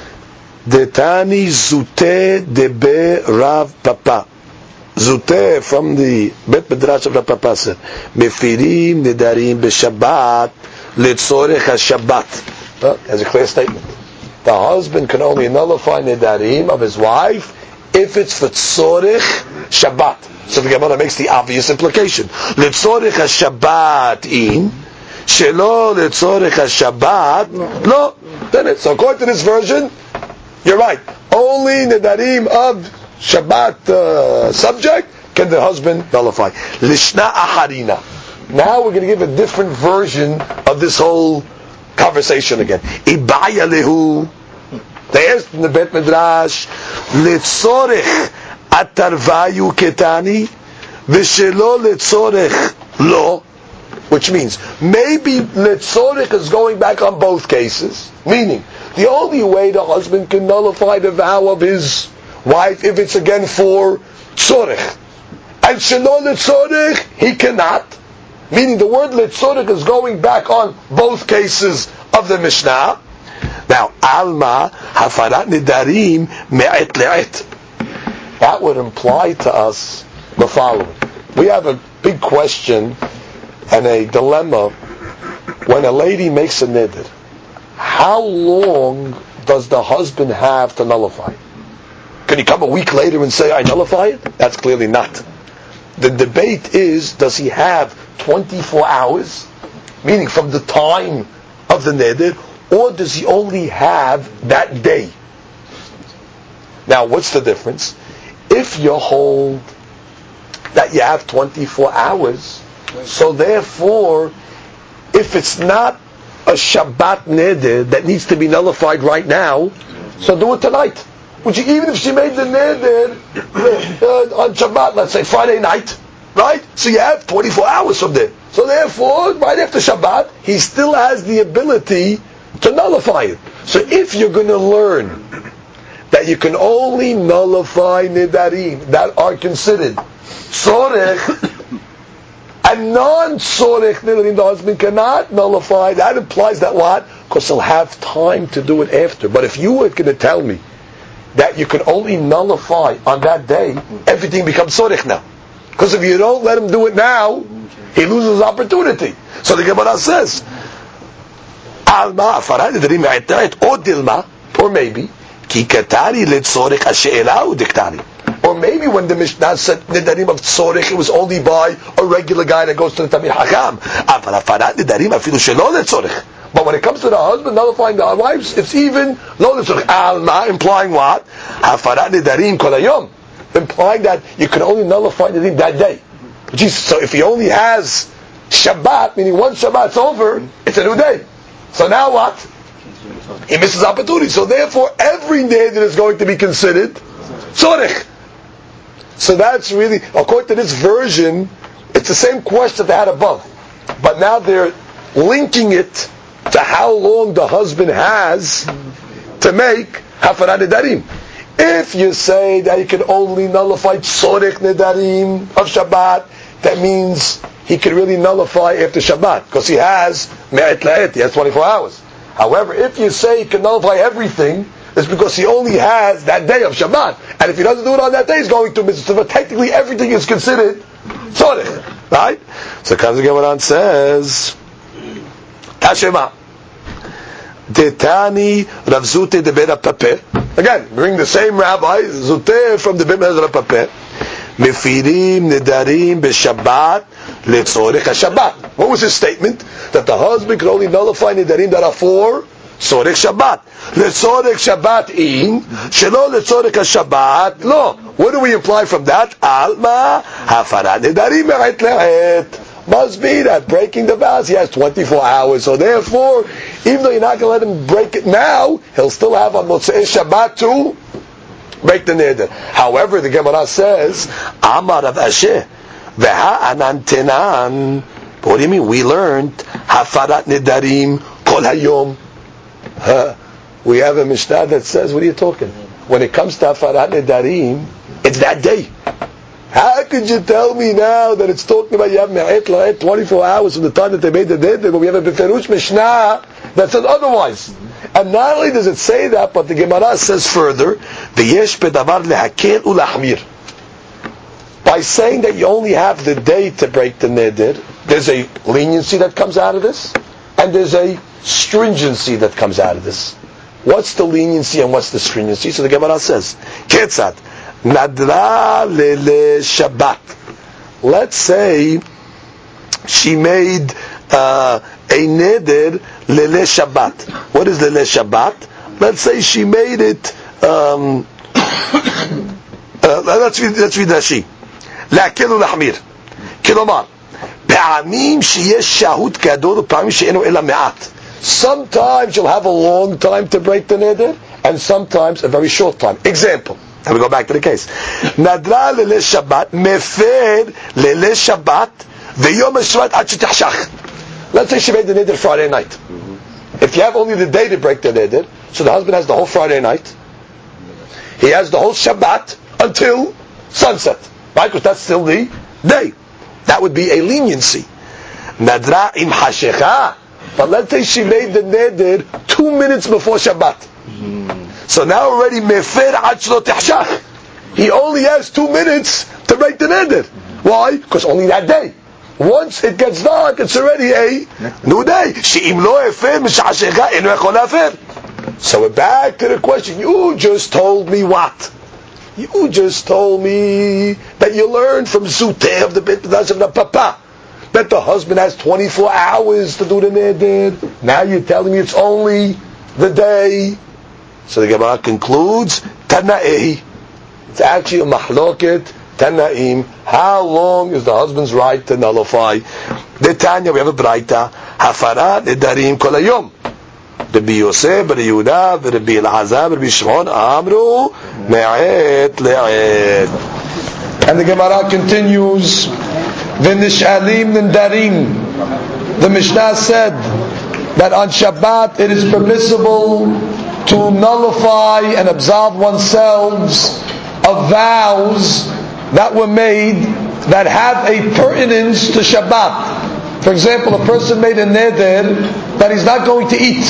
Detani zute debe Rav Papa. Zute from the Bet Midrash of Rav Papa said, Mefirim nedarim b'Shabbat letzorech ha-Shabbat. That's a clear statement. The husband can only nullify nedarim of his wife if it's for tzorech Shabbat. So the Gemara makes the obvious implication. Letzorech ha-Shabbat in, shelo letzorech ha-Shabbat lo. Then it. So according to this version, you're right. Only nedarim of Shabbat uh, subject can the husband nullify. Lishna aharina. Now we're going to give a different version of this whole conversation again. Ibaya lehu. They asked in the Bet Midrash, letzorech atarvayu ketani, v'shelo letzorech lo, which means maybe letzorech is going back on both cases. Meaning, the only way the husband can nullify the vow of his wife if it's again for tzorech, and shelo letzorech he cannot. Meaning the word letzorech is going back on both cases of the Mishnah. Now, alma hafarat nidarim me'et le'et. That would imply to us the following: we have a big question and a dilemma when a lady makes a nidr. How long does the husband have to nullify? Can he come a week later and say, I nullify it? That's clearly not. The debate is, does he have twenty-four hours, meaning from the time of the neder, or does he only have that day? Now, what's the difference? If you hold that you have twenty-four hours, so therefore, if it's not a Shabbat neder that needs to be nullified right now, So do it tonight. Which even if she made the neder uh, on Shabbat, let's say Friday night, right? So you have twenty-four hours from there. So therefore, right after Shabbat, he still has the ability to nullify it. So if you're going to learn that you can only nullify nidarim that are considered tzorech, and non-tzorech nidarim the husband cannot nullify, that implies that what? Because he'll have time to do it after. But if you were going to tell me that you can only nullify on that day, everything becomes tzorech now. Because if you don't let him do it now, he loses opportunity. So the Gemara says, Alma afarad nidarim me'etayet o dilma, or maybe ki katari letzorech ashe'ela u diktari. Or maybe when the Mishnah said nidarim of tzorech, it was only by a regular guy that goes to the Tamir Hakam. Aval afarad nidarim afilu shelo letzorech. But when it comes to the husband nullifying the wives, it's even lo letzorech. Alma, implying what? Afarad nidarim kol hayom, implying that you can only nullify nidarim that day. So if he only has Shabbat, meaning once Shabbat's over, it's a new day. So now what? He misses opportunity. So therefore, every neder is going to be considered tzorech. So that's really, according to this version, it's the same question they had above. But now they're linking it to how long the husband has to make hafarat nedarim. If you say that he can only nullify tzorech nedarim of Shabbat, that means he can really nullify after Shabbat, because he has me'et la'et, he has twenty-four hours. However, if you say he can nullify everything, it's because he only has that day of Shabbat. And if he doesn't do it on that day, he's going to miss it. So technically everything is considered tzorech. Right? So comes again what on says, Tashema. Detani Rav Zute de Bera Pape. Again, bring the same rabbi, Zute from the Bera Rav Pape. Mefirim nedarim b'Shabbat letzorech haShabbat. What was his statement? That the husband could only nullify nedarim that are for tzorech Shabbat. Letzorech Shabbat in, shelo letzorech haShabbat lo. What do we imply from that? Alma hafarat nedarim me'et le'et. Must be that breaking the vows, he has twenty-four hours. So therefore, even though you're not going to let him break it now, he'll still have on Motzei Shabbat to break the neder. However, the Gemara says, Amar Rav Asher, Veha anan tenan. What do you mean? We learned hafarat nedarim kol hayom. Huh? We have a Mishnah that says, what are you talking? When it comes to hafarat nedarim, it's that day. How could you tell me now that it's talking about you have me'et la'et twenty-four hours from the time that they made the neder, but we have a beferush Mishnah that says otherwise. And not only does it say that, but the Gemara says further, v'yesh bedavar lehakel ulahmir. By saying that you only have the day to break the neder, there's a leniency that comes out of this, and there's a stringency that comes out of this. What's the leniency and what's the stringency? So the Gemara says, Ketzat, Nadra lele Shabbat. Let's say she made uh, a neder lele Shabbat. What is lele Shabbat? Let's say she made it. Um, uh, let's read. Let's read Rashi. להקל ולהחמיר. כלומר, פעמים שיש שהות גדול ופעמים שאינו אלא מעט. Sometimes you'll have a long time to break the neder, and sometimes a very short time. Example. And we go back to the case. Nadra lele Shabbat, mefer lele Shabbat, v'yom Shvat ad shetachshach. Let's say she made the neder Friday night. Mm-hmm. If you have only the day to break the neder, so the husband has the whole Friday night, he has the whole Shabbat until sunset, right? Because that's still the day. That would be a leniency. Nadra im hashecha. But let's say she made the neder two minutes before Shabbat. Mm-hmm. So now already mefer ad shelo tehshach. He only has two minutes to break the neder. Why? Because only that day. Once it gets dark, it's already a new day. So we're back to the question. You just told me what? You just told me that you learned from Zuteh of the Beit Midrash of the Papa that the husband has twenty-four hours to do the neder. Now you're telling me it's only the day. So the Gemara concludes, Tana'eh. It's actually a mahloket, Tana'im. How long is the husband's right to nullify? The Tanya, we have a Braita, Hafarat nedarim kol hayom. Rabbi Yosef, Rabbi Yehuda, Rabbi Elazar, Rabbi Shimon, Amru me'et le'et. And the Gemara continues, V'nish'alim nindarim. The Mishnah said that on Shabbat it is permissible to nullify and absolve oneself of vows that were made that have a pertinence to Shabbat. For example, a person made a neder that he's not going to eat.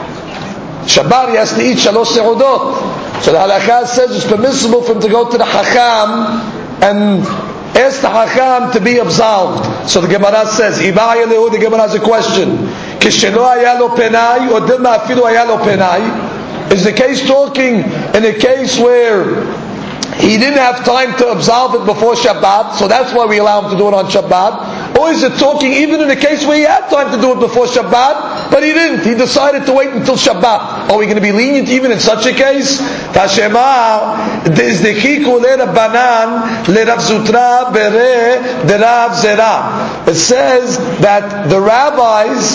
Shabbat he has to eat shalosh se'udot. So the halakha says it's permissible for him to go to the Hakam and ask the Hakam to be absolved. So the Gemara says, the Gemara has a question. Kishelo haya lo penai or dilma afilu haya lo penai? Is the case talking in a case where he didn't have time to absolve it before Shabbat, so that's why we allow him to do it on Shabbat? Or is it talking even in a case where he had time to do it before Shabbat, but he didn't? He decided to wait until Shabbat. Are we going to be lenient even in such a case? Tashema dezdechiku leRabbanan leRav Zutra bere deRav Zera. It says that the rabbis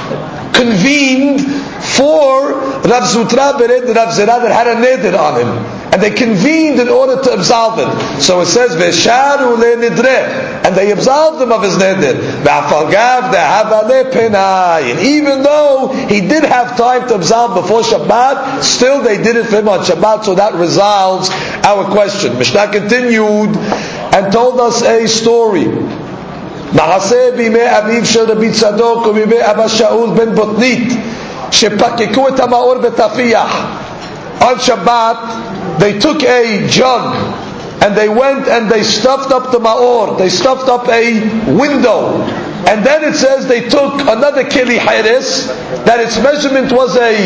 convened for Rav Zutra bere deRav Zera that had a neder on him, and they convened in order to absolve him. So it says Vesharu le nidre, and they absolved him of his neder. V'afalgav dehava le penai, and even though he did have time to absolve before Shabbat, still they did it for him on Shabbat. So that resolves our question. Mishnah continued and told us a story. Ma'aseh bimei aviv shel Rabbi Tzadok u'bimei Abba Shaul ben Botnit shepakeku et ha'ma'or betafiyah. On Shabbat, they took a jug and they went and they stuffed up the ma'or. They stuffed up a window. And then it says they took another keli hayres, that its measurement was a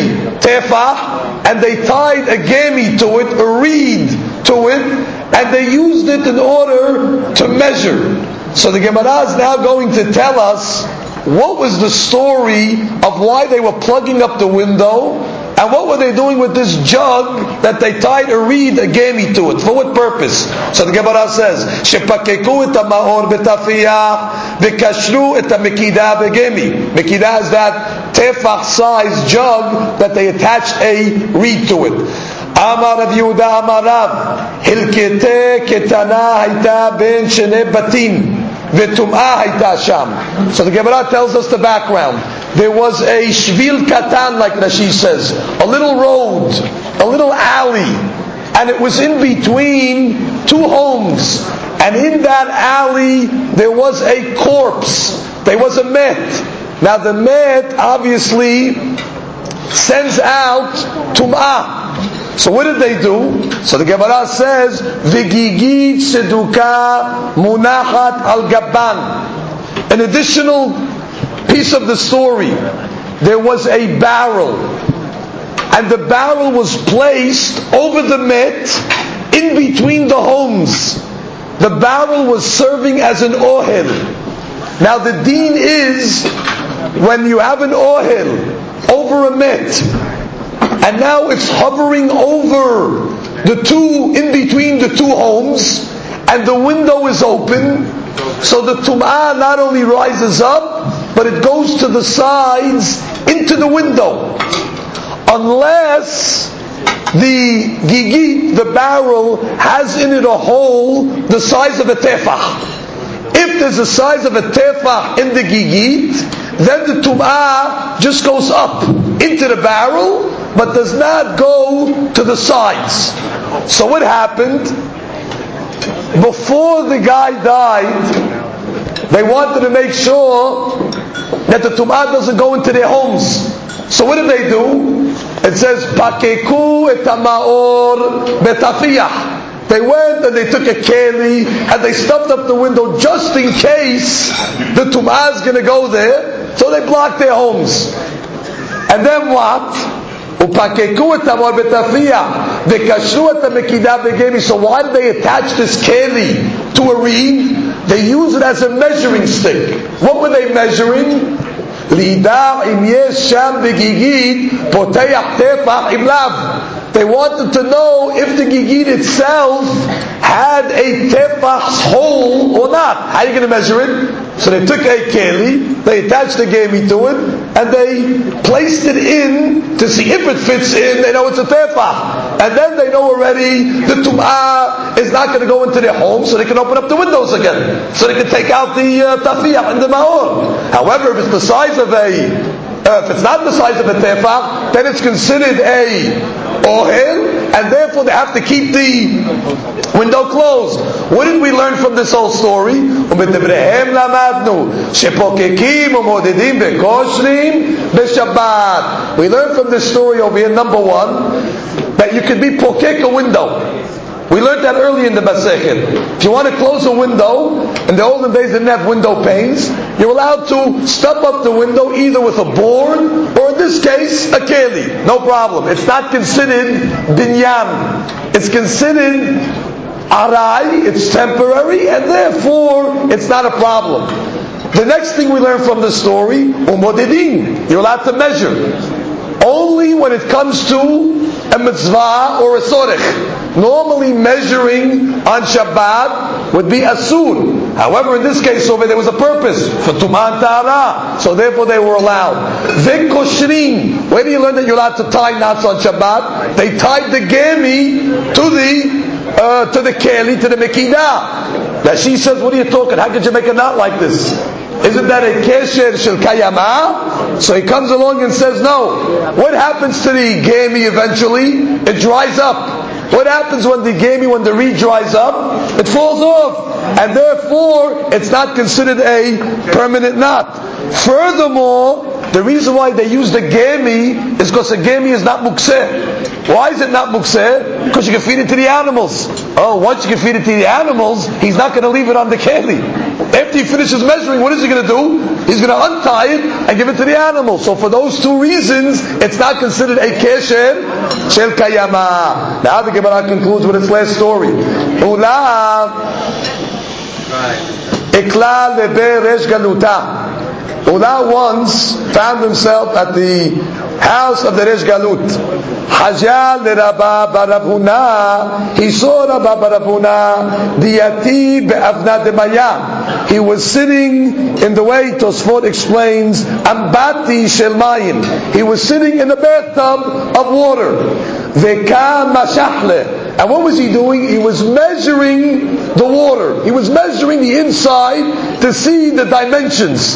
tefah, and they tied a gemi to it, a reed to it, and they used it in order to measure. So the Gemara is now going to tell us what was the story of why they were plugging up the window, and what were they doing with this jug that they tied a reed, a gemi to it? For what purpose? So the Gemara says, "Shepakeku et ha'ma'or betafiyah, v'kashru et ha'mekidah begemi." Mekidah is that tefach-sized jug that they attached a reed to it. Amar Rav Yehuda Amar Rav, Hilkete ketana hayta ben shnei batim, v'tum'ah hayta sham. So the Gemara tells us the background. There was a shvil katan, like Rashi says, a little road, a little alley, and it was in between two homes. And in that alley, there was a corpse. There was a met. Now the met obviously sends out tum'ah. So what did they do? So the Gemara says, "V'gigit seduka munachat al gabban." An additional piece of the story: there was a barrel, and the barrel was placed over the met, in between the homes. The barrel was serving as an ohel. Now the deen is, when you have an ohel over a met, and now it's hovering over the two, in between the two homes, and the window is open, so the tum'ah not only rises up, but it goes to the sides into the window. Unless the gigit, the barrel, has in it a hole the size of a tefach. If there's the size of a tefach in the gigit, then the tum'ah just goes up into the barrel, but does not go to the sides. So what happened? Before the guy died, they wanted to make sure that the tum'ah doesn't go into their homes. So what did they do? It says, "Pakeku et ha'ma'or betafiyah." They went and they took a keli and they stuffed up the window just in case the tum'ah is going to go there. So they blocked their homes. And then what? "Upakeku et ha'ma'or betafiyah v'kashru et ha'mekidah begemi." So why did they attach this keli to a reed? They use it as a measuring stick. What were they measuring? Lidar im yesh sham begigit potayach tefach im lav. They wanted to know if the gigit itself had a tefach's hole or not. How are you going to measure it? So they took a keli, they attached the gemi to it, and they placed it in to see if it fits in. They know it's a tefach, and then they know already the tum'ah is not going to go into their home, so they can open up the windows again, so they can take out the uh, tafiyah and the ma'or. However, if it's the size of a Uh, if it's not the size of a tefach, then it's considered a ohel, and therefore they have to keep the window closed. What did we learn from this whole story? We learned from this story over here, number one, that you can be pokek a window. We learned that early in the Masechet. If you want to close a window, in the olden days they didn't have window panes, you're allowed to step up the window either with a board, or in this case, a keli. No problem. It's not considered binyan. It's considered arai, it's temporary, and therefore it's not a problem. The next thing we learn from the story, umodidin, you're allowed to measure. Only when it comes to a mitzvah or a sorech. Normally measuring on Shabbat would be asur. However, in this case over there was a purpose for Tuman Ta'ara, so therefore they were allowed. Vik koshrin. Where do you learn that you're allowed to tie knots on Shabbat? They tied the gemi to the uh, to the keli, to the mekidah. That she says, what are you talking? How could you make a knot like this? Isn't that a kesher shel kayama? So he comes along and says, no. What happens to the gemi eventually? It dries up. What happens when the gemi, when the reed dries up? It falls off. And therefore, it's not considered a permanent knot. Furthermore, the reason why they use the gemi is because the gemi is not mukseh. Why is it not mukseh? Because you can feed it to the animals. Oh, once you can feed it to the animals, he's not going to leave it on the keli. After he finishes measuring, what is he going to do? He's going to untie it and give it to the animals. So for those two reasons, it's not considered a kesher shel kayama. Now the Gemara concludes with its last story. Ula ikla lebe resh galuta. Ula once found himself at the house of the Resh Galut. Hajal le Rabba bar Huna. He saw Rabba bar Huna diyati be'avna demaya. He was sitting in the way Tosfot explains ambati shel mayim. He was sitting in a bathtub of water. Veka mashahle. And what was he doing? He was measuring the water. He was measuring the inside to see the dimensions.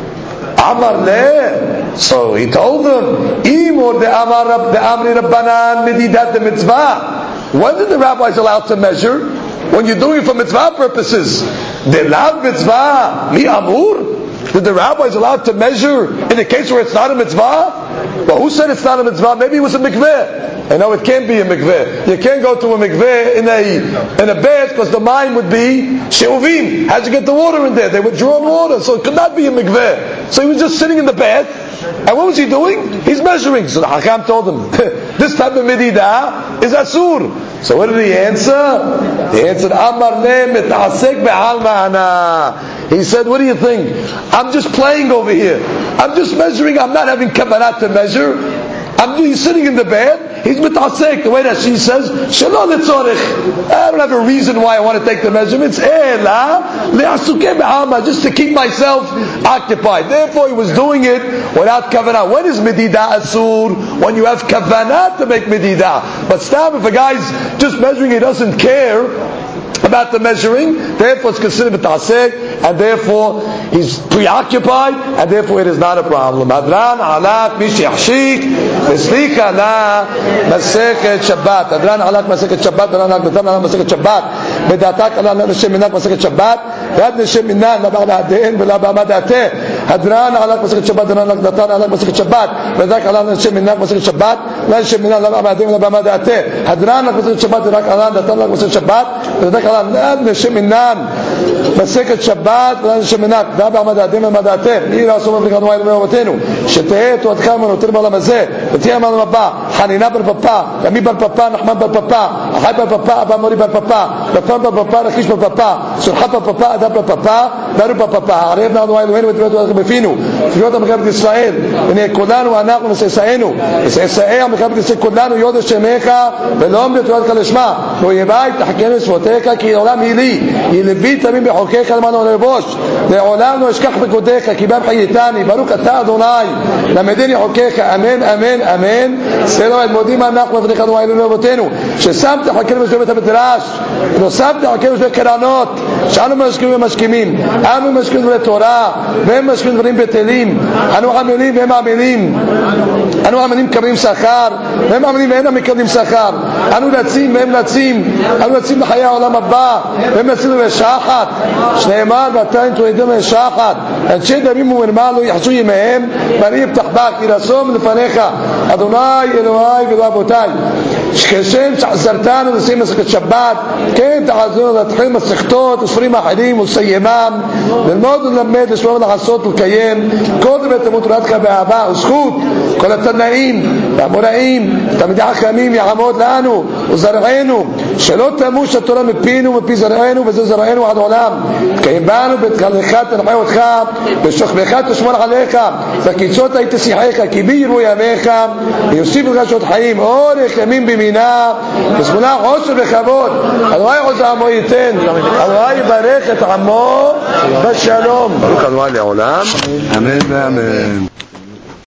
Amar le. So he told them, Imor de Amar de Amri Rabbanan mididat de mitzvah. When did the rabbis allow to measure? When you're doing it for mitzvah purposes. De lav mitzvah mi amur. Did the rabbis allow to measure in a case where it's not a mitzvah? Well, who said it's not a mitzvah? Maybe it was a mikveh. And no, it can't be a mikveh. You can't go to a mikveh in a in a bath because the mind would be sheuvim. How'd you get the water in there? They were drawn water, so it could not be a mikveh. So he was just sitting in the bath. And what was he doing? He's measuring. So the Hakam told him, this type of mididah is asur. So what did he answer? He answered, Amar le mit'asek be'al ma'ana. He said, what do you think? I'm just playing over here. I'm just measuring. I'm not having kavanah to measure. I'm he's sitting in the bed. He's mit'asek. The way that she says, Shalom letzorech. I don't have a reason why I want to take the measurements. Ela le'asukeh be'alma. Just to keep myself occupied. Therefore, he was doing it without kavanah. When is mididah asur? When you have kavanah to make mididah. But stop, if a guy's just measuring, he doesn't care about the measuring, therefore it's considered b'tasek, and therefore he's preoccupied, and therefore it is not a problem. Adran alak mishachshik v'slika la maseket Shabbat. Adran alak maseket Shabbat. Adran alak natan alak maseket Shabbat. Bedatak alak neshem minak maseket Shabbat. Rad neshem minak la ba'adaten v'la ba'amadate. Adran alak maseket Shabbat. Adran alak natan alak maseket Shabbat. Bedatak alak neshem minak maseket Shabbat. La neshem minak la ba'adaten v'la ba'amadate. Adran alak maseket Shabbat. Adran alak natan alak maseket Shabbat. Bedatak נשמינן מסכת שבת ונשמינן דא בעמד האדם ומדעתם מי רסום בפני חנומה אלוהי אבותינו שתהא תורתך ונותר בעולם הזה ותהיה אמרנו הבא, חנינה בר פפא, ימי בר פפא, נחמן בר פפא, אחי בר פפא, אבא מורי בר פפא, רפן בר פפא, רכיש בר פפא, סולחה בר פפא, אדם בר פפא, באנו בר פפא, ערב נענו אלוהינו ותביעות אלוהינו בפינו, תביעות המחבת ישראל, ונהיה כולנו אנחנו נשאינו, נשאי המחבת ישראל כולנו יודע שמך, ולא עומד תביעות לשמה, ואויביי תחכנו לשפוטיך, כי עולם היא לי, היא לבי תמים בחוקיך למענו לבוש, לעולם לא אשכח בקודיך, כי בם חייתני, ברוך אתה אדוני, למדני חוקיך, אמן אמן אמן. סלו את מודים אנחנו לפניך אדוני אלוהינו ואבותינו, ששמת חוקינו בשביל בית המדרש, ולא שמת חוקינו בשביל קרנות, שאנו משכימים ומשכימים, אנו משכימים דברי תורה, והם משכימים דברים בטלים, אנו עמלים והם עמלים, אנו עמלים מקבלים שכר, והם עמלים ואינם מקבלים שכר, אנו נצים והם נצים, אנו נצים לחיי העולם הבא, והם נצים לשחת, שנאמר ואתיים תועדים לשחת, אנשי דמים ומרמה לא יחסו ימיהם, ואני אפתח בה כי רסום לפניך, אדוני אלוהי ולא אבותיי, כשם שעזרתנו לשים מסכת שבת, כן תעזרנו להתחיל מסכתות וספרים אחרים ולסיימם, ללמוד וללמד, לשמוע ולעשות ולקיים, כל זה בתלמוד תורתך באהבה וזכות, כל התנאים והמוראים, תלמידי חכמים יעמוד לנו וזרענו, שלא תמוש התורה מפינו ומפי זרענו, וזה זרענו עד עולם, תקיים בנו בתגלך תנחה אותך, בשוכבך תשמור עליך, בקיצות היית שיחך, כי בי ירבו ימיך, ויוסיף לך שעות חיים, אורך ימים במינה, ושמונה עושר וכבוד, אלוהי עוזר עמו ייתן, אלוהי יברך את עמו בשלום. ברוך אדוני לעולם, אמן ואמן.